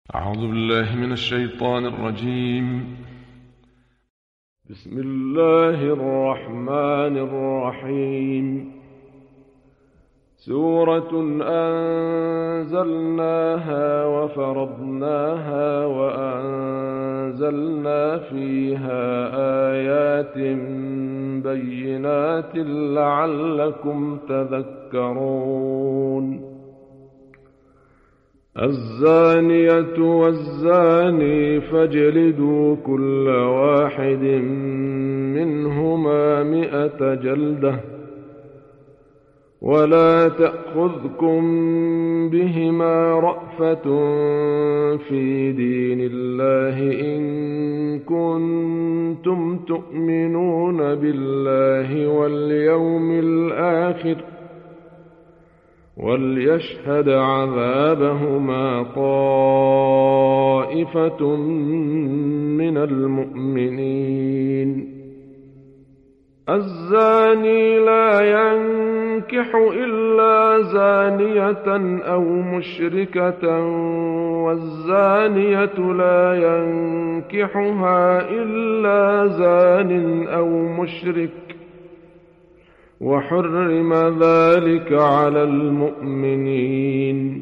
أعوذ بالله من الشيطان الرجيم. بسم الله الرحمن الرحيم. سورة أنزلناها وفرضناها وأنزلنا فيها آيات بينات لعلكم تذكرون. الزانية والزاني فاجلدوا كل واحد منهما 100 جلدة، ولا تأخذكم بهما رأفة في دين الله إن كنتم تؤمنون بالله واليوم الآخر، وليشهد عذابهما طائفة من المؤمنين. الزاني لا ينكح إلا زانية أو مشركة، والزانية لا ينكحها إلا زان أو مشرك، وحرم ذلك على المؤمنين.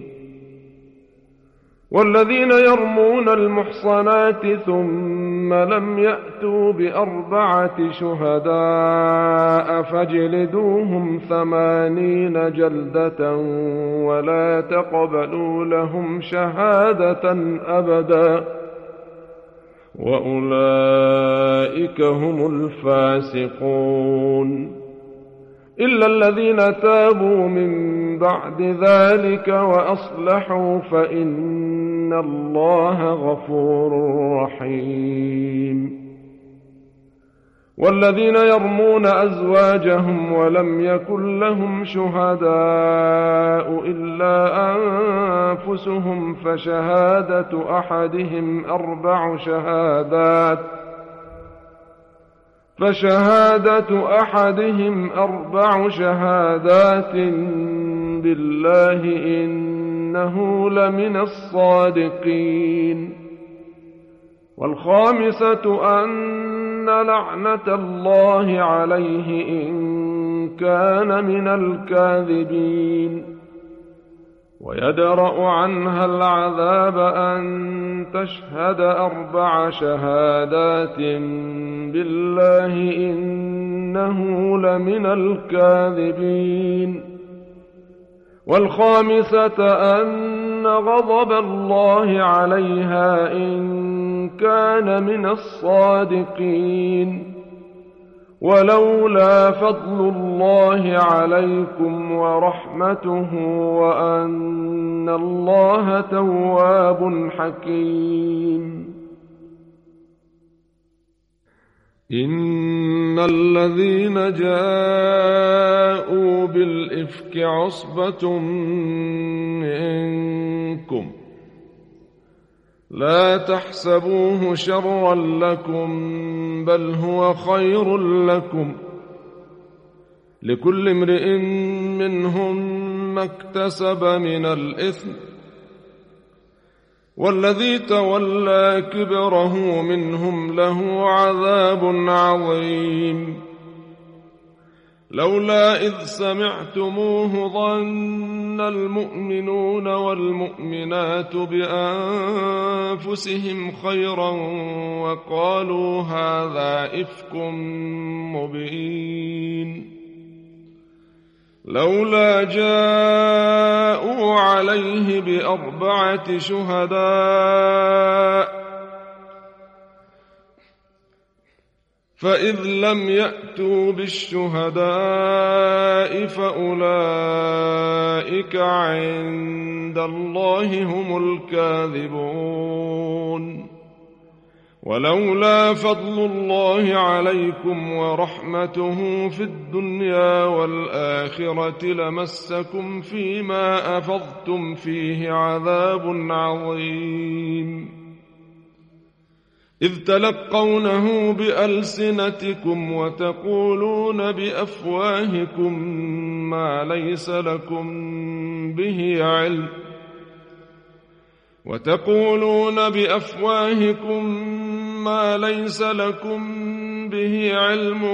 والذين يرمون المحصنات ثم لم يأتوا ب4 شهداء فاجلدوهم 80 جلدة، ولا تقبلوا لهم شهادة أبدا، وأولئك هم الفاسقون، إلا الذين تابوا من بعد ذلك وأصلحوا فإن الله غفور رحيم. والذين يرمون أزواجهم ولم يكن لهم شهداء إلا أنفسهم فشهادة أحدهم 4 شهادات بالله إنه لمن الصادقين. والخامسة أن لعنة الله عليه إن كان من الكاذبين، ويدرأ عنها العذاب أن تشهد 4 شهادات بالله إنه لمن الكاذبين. والخامسة أن غضب الله عليها إن كان من الصادقين. ولولا فضل الله عليكم ورحمته وأن الله تواب حكيم. إن الذين جاءوا بالإفك عصبة منكم لا تحسبوه شرا لكم بل هو خير لكم، لكل امرئ منهم ما اكتسب من الإثم، والذي تولى كبره منهم له عذاب عظيم. لولا إذ سمعتموه ظن المؤمنون والمؤمنات بأنفسهم خيرا وقالوا هذا إفك مبين. لولا جاءوا عليه ب4 شهداء فإذ لم يأتوا بالشهداء فأولئك عند الله هم الكاذبون. ولولا فضل الله عليكم ورحمته في الدنيا والآخرة لمسكم فيما أفضتم فيه عذاب عظيم، إذ تلقونه بألسنتكم وتقولون بأفواهكم ما ليس لكم به علم، وتقولون بأفواهكم ما ليس لكم به علم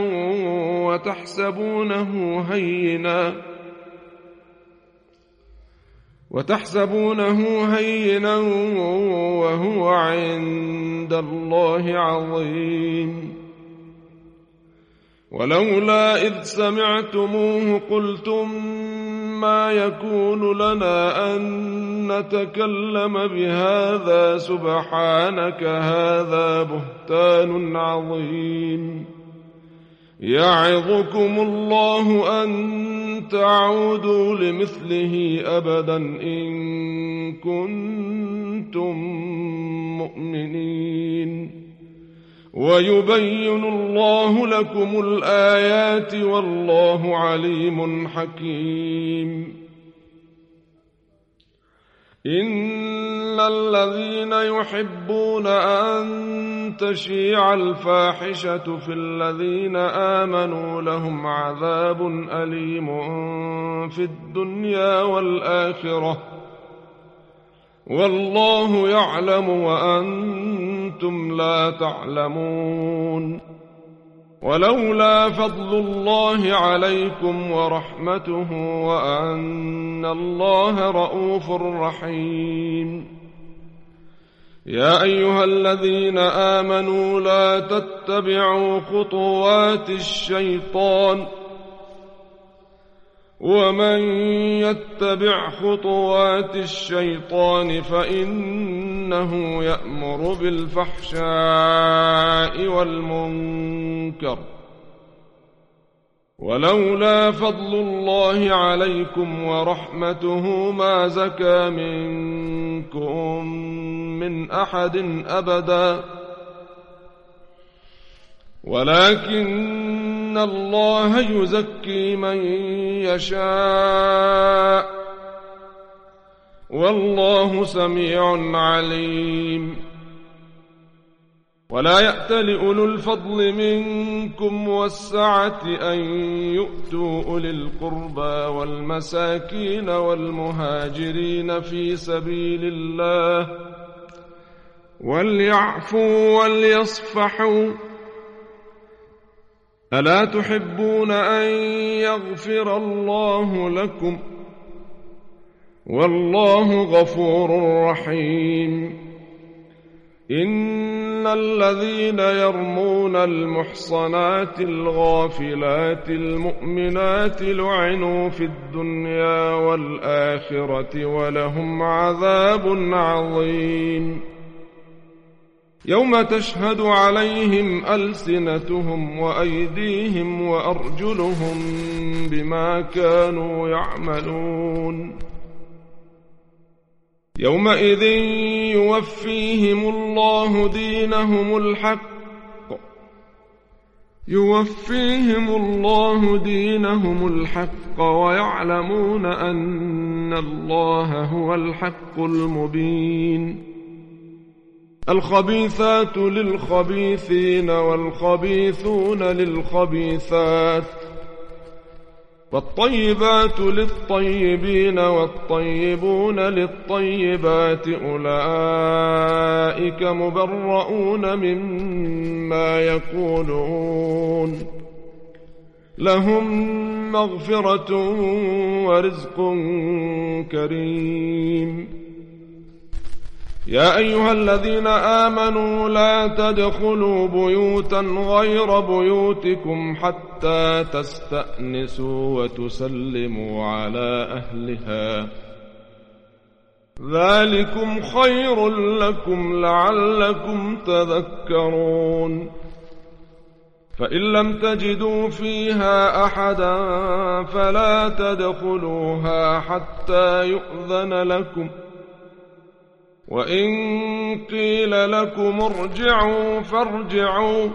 وتحسبونه هينا وهو عند الله عظيم. ولولا إذ سمعتموه قلتم ما يكون لنا أن نتكلم بهذا سبحانك هذا بهتان عظيم. يعظكم الله أن تعودوا لمثله أبدا إن كنتم مؤمنين. ويبين الله لكم الآيات والله عليم حكيم. إن الذين يحبون أن تشيع الفاحشة في الذين آمنوا لهم عذاب أليم في الدنيا والآخرة والله يعلم وأنتم لا تعلمون. ولولا فضل الله عليكم ورحمته وأن الله رءوف رحيم. يا أيها الذين آمنوا لا تتبعوا خطوات الشيطان ومن يتبع خطوات الشيطان فإنه يأمر بالفحشاء والمنكر. ولولا فضل الله عليكم ورحمته ما زكى منكم من أحد أبدا ولكن الله يزكي من يشاء والله سميع عليم. ولا يأتل أولو الفضل منكم والسعة أن يؤتوا أولي القربى والمساكين والمهاجرين في سبيل الله وليعفوا وليصفحوا ألا تحبون أن يغفر الله لكم والله غفور رحيم. إن الذين يرمون المحصنات الغافلات المؤمنات لعنوا في الدنيا والآخرة ولهم عذاب عظيم. يوم تشهد عليهم ألسنتهم وأيديهم وأرجلهم بما كانوا يعملون. يومئذ يوفيهم الله دينهم الحق ويعلمون أن الله هو الحق المبين. الخبيثات للخبيثين والخبيثون للخبيثات والطيبات للطيبين والطيبون للطيبات أولئك مبرؤون مما يقولون لهم مغفرة ورزق كريم. يا أيها الذين آمنوا لا تدخلوا بيوتا غير بيوتكم حتى تستأنسوا وتسلموا على أهلها ذلكم خير لكم لعلكم تذكرون. فإن لم تجدوا فيها أحدا فلا تدخلوها حتى يؤذن لكم وإن قيل لكم ارجعوا فارجعوا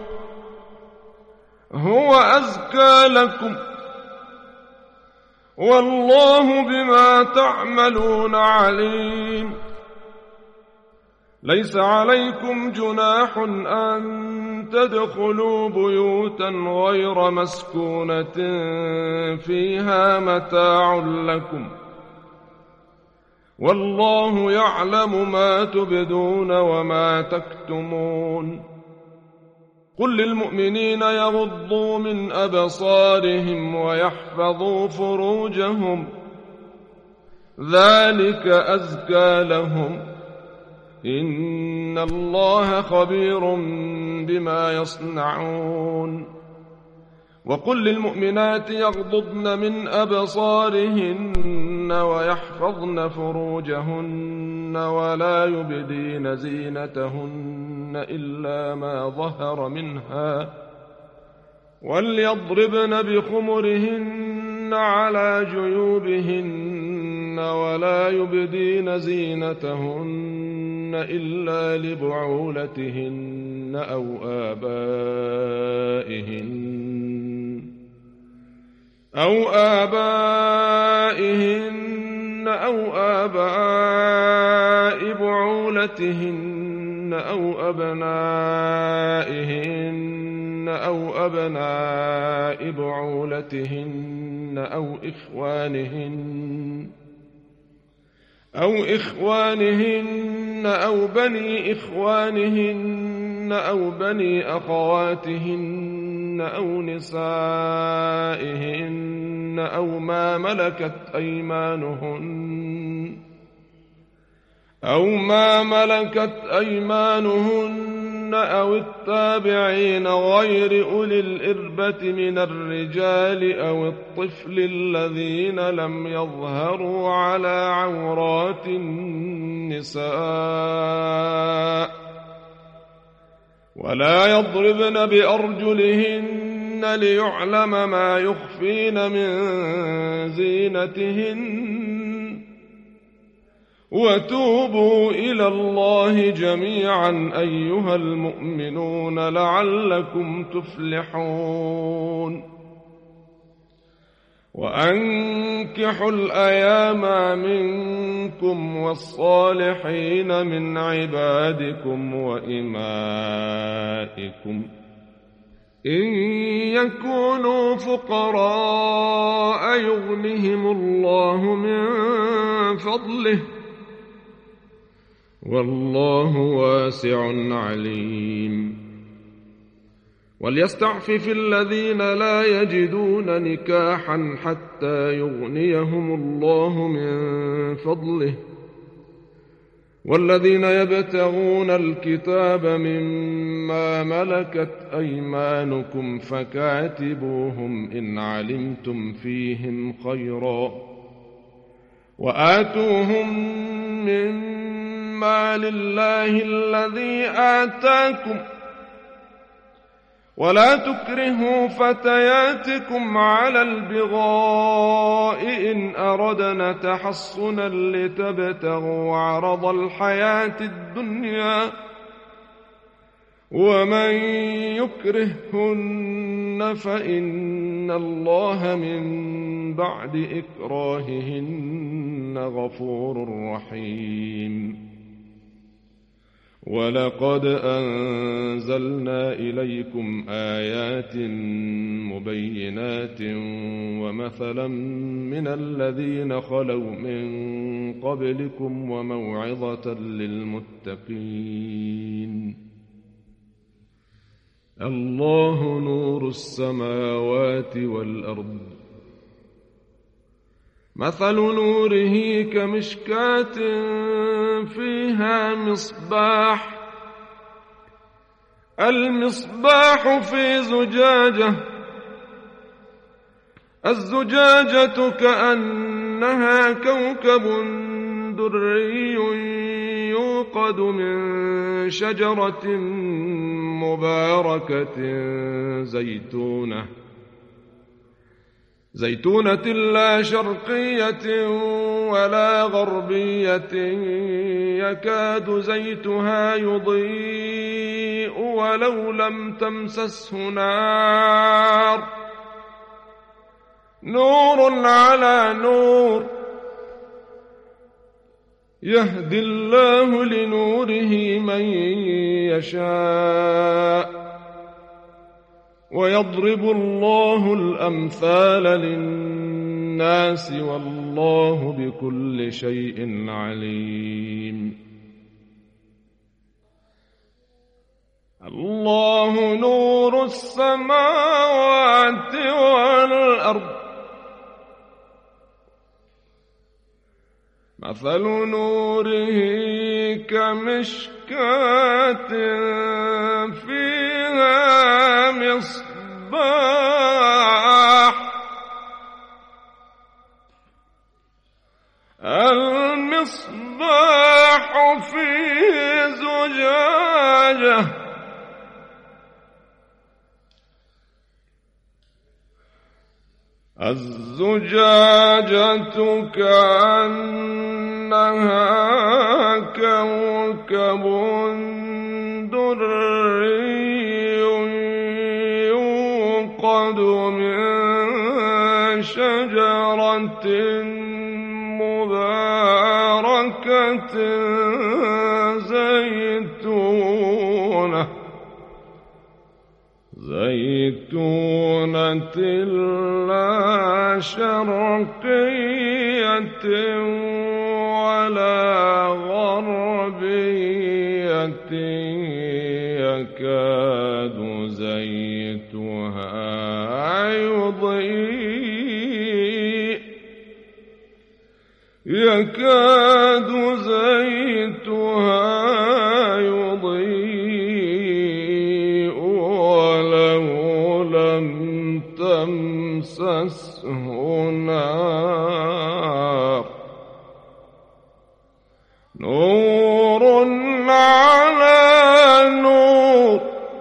هو أزكى لكم والله بما تعملون عليم. ليس عليكم جناح أن تدخلوا بيوتا غير مسكونة فيها متاع لكم والله يعلم ما تبدون وما تكتمون. قل للمؤمنين يغضوا من أبصارهم ويحفظوا فروجهم ذلك أزكى لهم إن الله خبير بما يصنعون. وقل للمؤمنات يغضضن من أبصارهن ويحفظن فروجهن ولا يبدين زينتهن إلا ما ظهر منها وليضربن بخمرهن على جيوبهن ولا يبدين زينتهن إلا لبعولتهن أو آبائهن أو آباء بعولتهن أو أبنائهن أو أبناء بعولتهن أو إخوانهن أو بني إخوانهن أو بني أخواتهن أو نسائهن أو ما ملكت أيمانهن أو التابعين غير أولي الإربة من الرجال أو الطفل الذين لم يظهروا على عورات النساء ولا يضربن بأرجلهن ليعلم ما يخفين من زينتهن وتوبوا إلى الله جميعا أيها المؤمنون لعلكم تفلحون. وأنكحوا الأيام منكم والصالحين من عبادكم وإمائكم إن يكونوا فقراء يغنهم الله من فضله والله واسع عليم. وليستعفف الذين لا يجدون نكاحا حتى يغنيهم الله من فضله والذين يبتغون الكتاب مما ملكت أيمانكم فكاتبوهم إن علمتم فيهم خيرا وآتوهم مما لله الذي آتاكم ولا تكرهوا فتياتكم على البغاء إن أردنا تحصنا لتبتغوا عرض الحياة الدنيا ومن يكرهن فإن الله من بعد إكراههن غفور رحيم. ولقد أنزلنا إليكم آيات مبينات ومثلا من الذين خلوا من قبلكم وموعظة للمتقين. الله نور السماوات والأرض مثل نوره كمشكاة فيها مصباح المصباح في زجاجة الزجاجة كأنها كوكب دري يوقد من شجرة مباركة زيتونة لا شرقية ولا غربية يكاد زيتها يضيء ولو لم تمسسه نار نور على نور يهدي الله لنوره من يشاء ويضرب الله الأمثال للناس والله والله بكل شيء عليم. الله نور السماوات والأرض، مثل نوره كمشكاة فيها مصباح، المصباح في زجاجة، الزجاجة كأنها كوكب دري يوقد من شجرة مباركة زيتونة لا شرقية ولا غربية يكاد زيتها يضيء ولو لم تمسسه نار، نور على نور،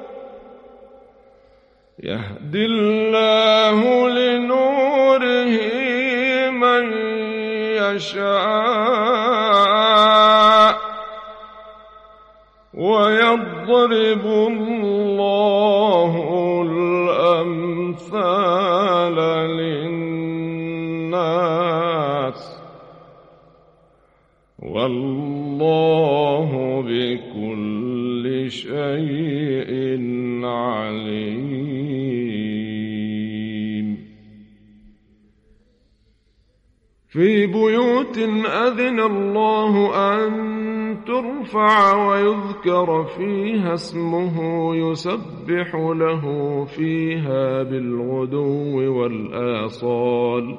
يهدي الله لنوره من يشاء ويضرب الله الأمثال للناس والله بكل شيء عليم. في بيوت أذن الله أن ترفع ويذكر فيها اسمه يسبح له فيها بالغدو والآصال،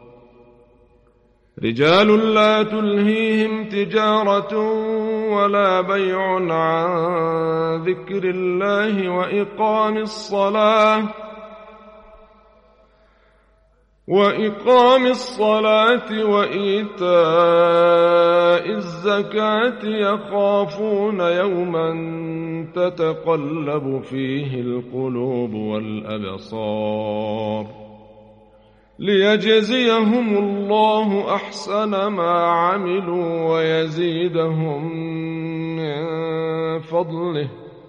رجال لا تلهيهم تجارة ولا بيع عن ذكر الله وإقام الصلاة وإيتاء الزكاة يخافون يوما تتقلب فيه القلوب والأبصار، ليجزيهم الله أحسن ما عملوا ويزيدهم من فضله،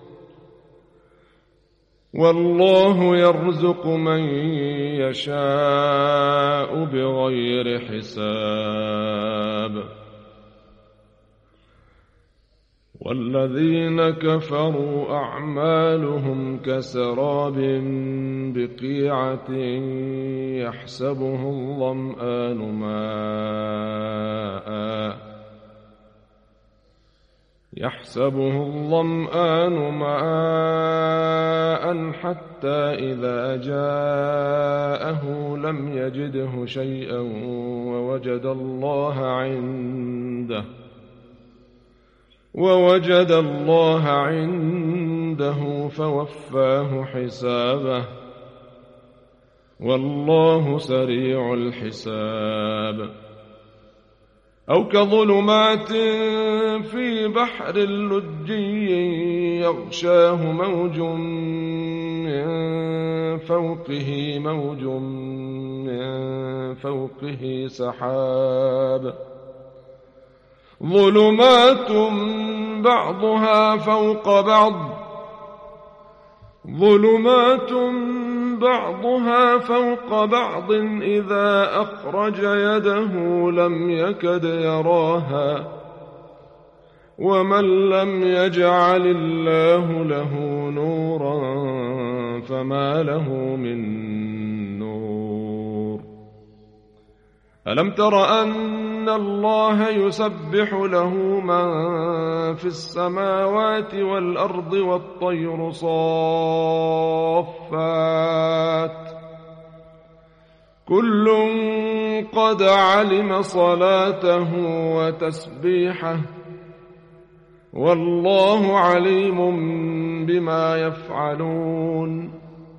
والله يرزق من يشاء بغير حساب. والذين كفروا أعمالهم كسراب بقيعة يحسبه الظمآن ماء حتى إذا جاءه لم يجده شيئا ووجد الله عنده فوفاه حسابه، والله سريع الحساب. أو كظلمات في بحر لجي يغشاه موج من فوقه سحاب، ظلمات بعضها فوق بعض إذا أخرج يده لم يكد يراها، ومن لم يجعل الله له نورا فما له من نور. ألم تر أن الله يسبح له من في السماوات والأرض والطير صافات كل قد علم صلاته وتسبيحه والله عليم بما يفعلون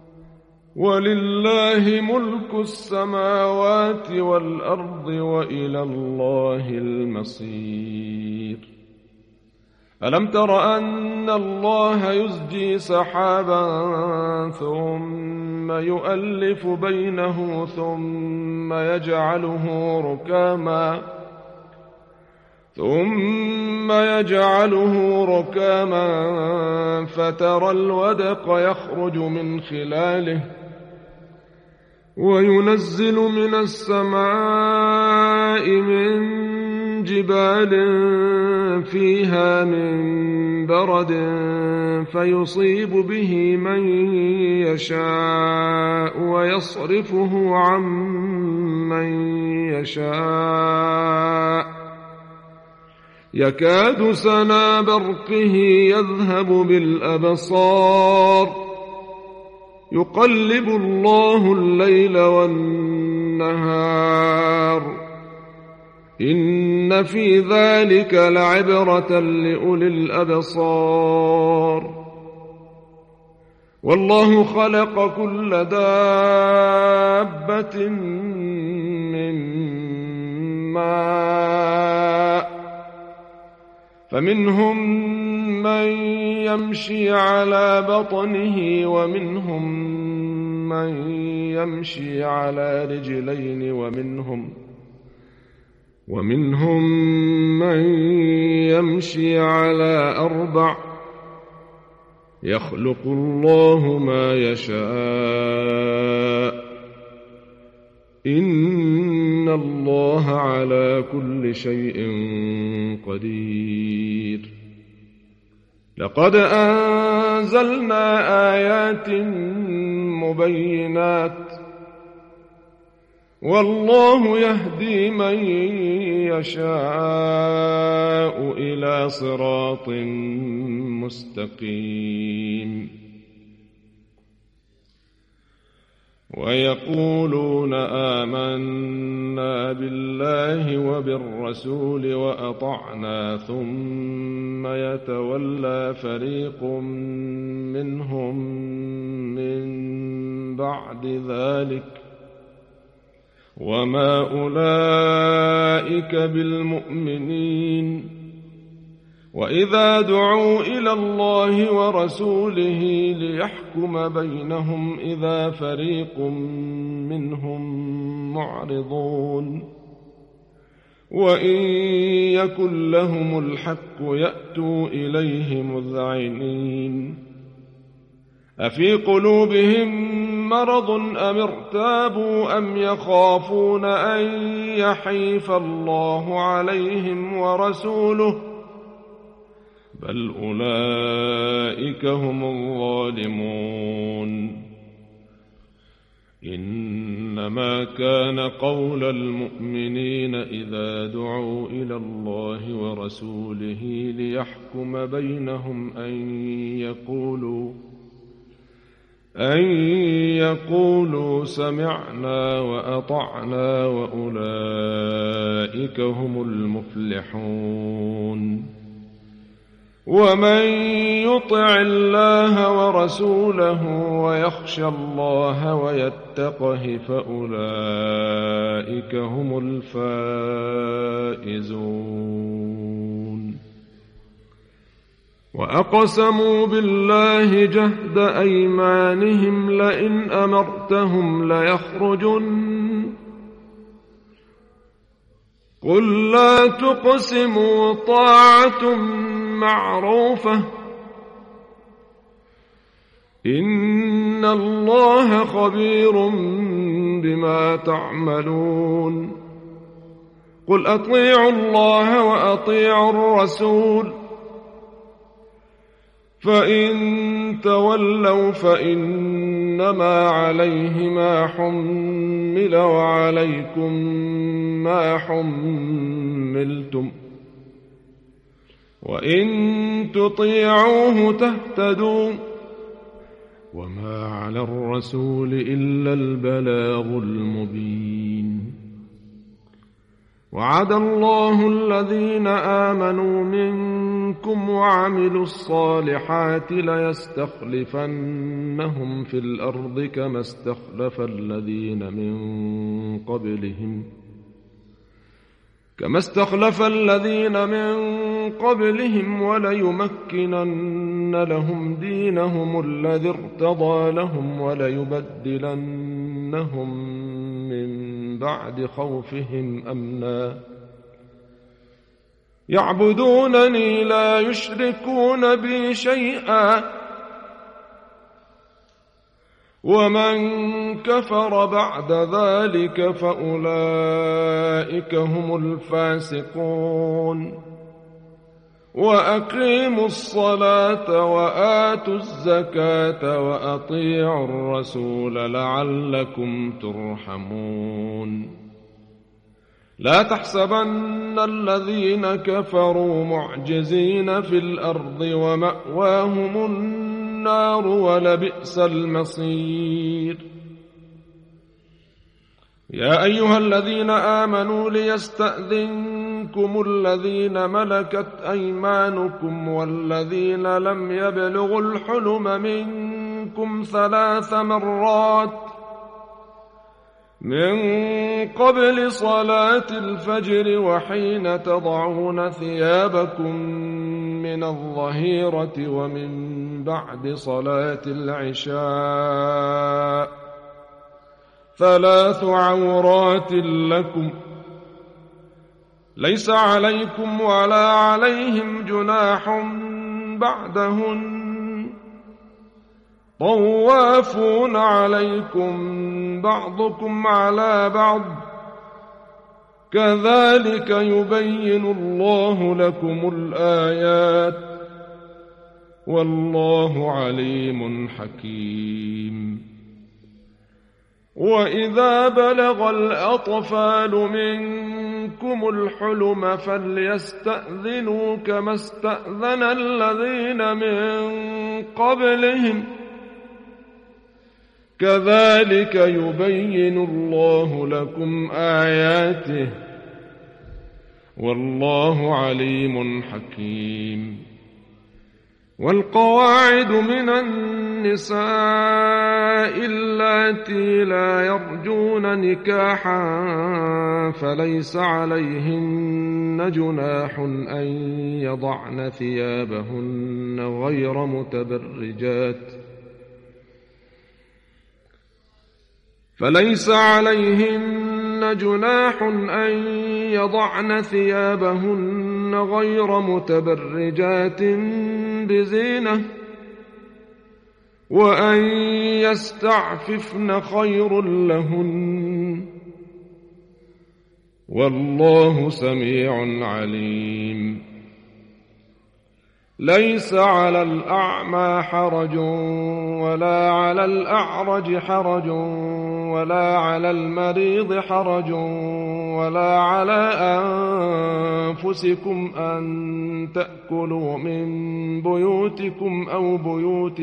ولله ملك السماوات والأرض وإلى الله المصير ألم تر أن الله يزجي سحابا ثم يؤلف بينه ثم يجعله ركاما فترى الودق يخرج من خلاله وينزل من السماء من جبال فيها من برد فيصيب به من يشاء ويصرفه عن من يشاء يكاد سنا برقه يذهب بالأبصار يقلب الله الليل والنهار إن في ذلك لعبرة لأولي الأبصار والله خلق كل دابة من ماء فمنهم من يمشي على بطنه ومنهم من يمشي على رجلين ومنهم من يمشي على 4 يخلق الله ما يشاء إن الله على كل شيء قدير لقد أنزلنا آيات مبينات والله يهدي من يشاء إلى صراط مستقيم ويقولون آمنا بالله وبالرسول وأطعنا ثم يتولى فريق منهم من بعد ذلك وما أولئك بالمؤمنين وإذا دعوا إلى الله ورسوله ليحكم بينهم إذا فريق منهم معرضون وإن يكن لهم الحق يأتوا إليه مذعنين أفي قلوبهم مرض أم ارتابوا أم يخافون أن يحيف الله عليهم ورسوله بل أولئك هم الظالمون إنما كان قول المؤمنين إذا دعوا إلى الله ورسوله ليحكم بينهم أن يقولوا سمعنا وأطعنا وأولئك هم المفلحون ومن يطع الله ورسوله ويخشى الله ويتقه فأولئك هم الفائزون وأقسموا بالله جهد أيمانهم لئن أمرتهم ليخرجن قل لا تقسموا طاعة معروفة إن الله خبير بما تعملون قل أطيعوا الله وأطيعوا الرسول فإن تولوا فإن إنما عليه ما حمل وعليكم ما حملتم وإن تطيعوه تهتدوا وما على الرسول إلا البلاغ المبين. وعد الله الذين آمنوا منكم وعملوا الصالحات ليستخلفنهم في الأرض كما استخلف الذين من قبلهم وليمكنن لهم دينهم الذي ارتضى لهم وليبدلنهم من بعد خوفهم أمنا يعبدونني لا يشركون بي شيئا ومن كفر بعد ذلك فأولئك هم الفاسقون. وأقيموا الصلاة وآتوا الزكاة وأطيعوا الرسول لعلكم ترحمون. لا تحسبن الذين كفروا معجزين في الأرض ومأواهم النار ولبئس المصير. يا أيها الذين آمنوا ليستأذنكم الذين ملكت أيمانكم والذين لم يبلغوا الحلم منكم 3 مرات من قبل صلاة الفجر وحين تضعون ثيابكم من الظهيرة ومن بعد صلاة العشاء 3 عورات لكم ليس عليكم ولا عليهم جناح بعدهن طوافون عليكم بعضكم على بعض كذلك يبين الله لكم الآيات والله عليم حكيم. وإذا بلغ الأطفال منكم الحلم فليستأذنوا كما استأذن الذين من قبلهم كذلك يبين الله لكم آياته والله عليم حكيم. والقواعد من النساء اللاتي لا يرجون نكاحا فليس عليهن جناح أن يضعن ثيابهن غير متبرجات بزينة وأن يستعففن خير لهن والله سميع عليم. ليس على الأعمى حرج ولا على الأعرج حرج ولا على المريض حرج ولا على أنفسكم أن تأكلوا من بيوتكم أو بيوت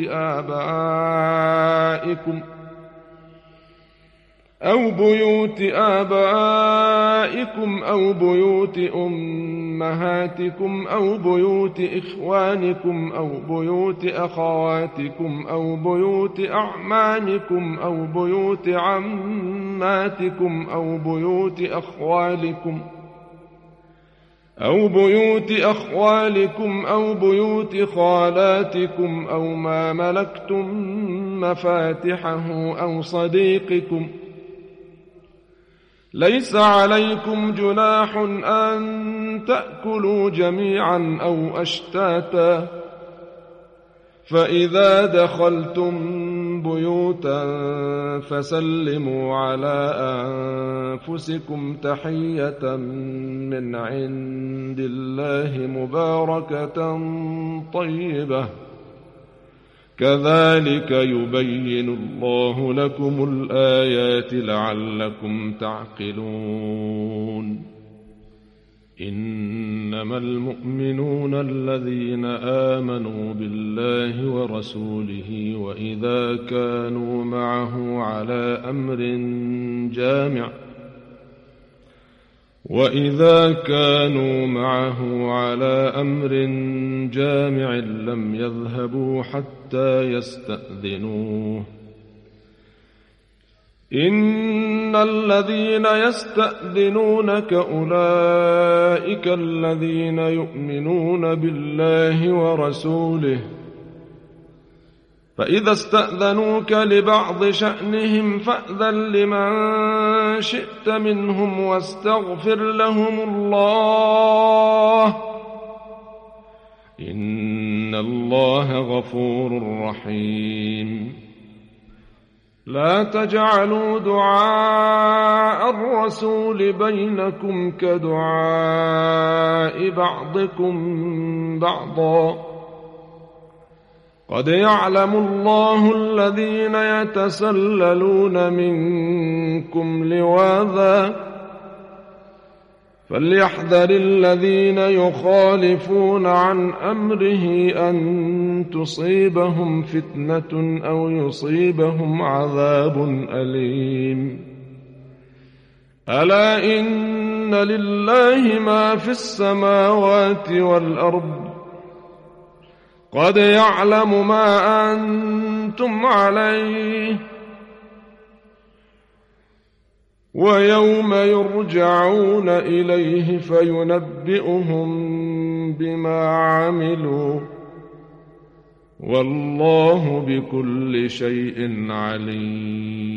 آبائكم أو بيوت أمهاتكم أو بيوت إخوانكم أو بيوت أخواتكم أو بيوت أعمامكم أو بيوت عماتكم أو بيوت أخوالكم أو بيوت خالاتكم أو ما ملكتم مفاتحه أو صديقكم. ليس عليكم جناح أن تأكلوا جميعا أو أشتاتا فإذا دخلتم بيوتا فسلموا على أنفسكم تحية من عند الله مباركة طيبة كذلك يبين الله لكم الآيات لعلكم تعقلون إنما المؤمنون الذين آمنوا بالله ورسوله وإذا كانوا معه على أمر جامع لم يذهبوا حتى يستأذنوه إن الذين يستأذنونك أولئك الذين يؤمنون بالله ورسوله فإذا استأذنوك لبعض شأنهم فأذن لمن شئت منهم واستغفر لهم الله إن الله غفور رحيم لا تجعلوا دعاء الرسول بينكم كدعاء بعضكم بعضا قد يعلم الله الذين يتسللون منكم لواذا فليحذر الذين يخالفون عن أمره أن تصيبهم فتنة أو يصيبهم عذاب أليم ألا إن لله ما في السماوات والأرض قد يعلم ما أنتم عليه ويوم يرجعون إليه فينبئهم بما عملوا والله بكل شيء عليم